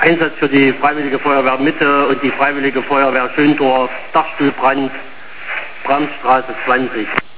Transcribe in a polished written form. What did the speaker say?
Einsatz für die Freiwillige Feuerwehr Mitte und die Freiwillige Feuerwehr Schöndorf, Dachstuhlbrand, Bramstraße 20.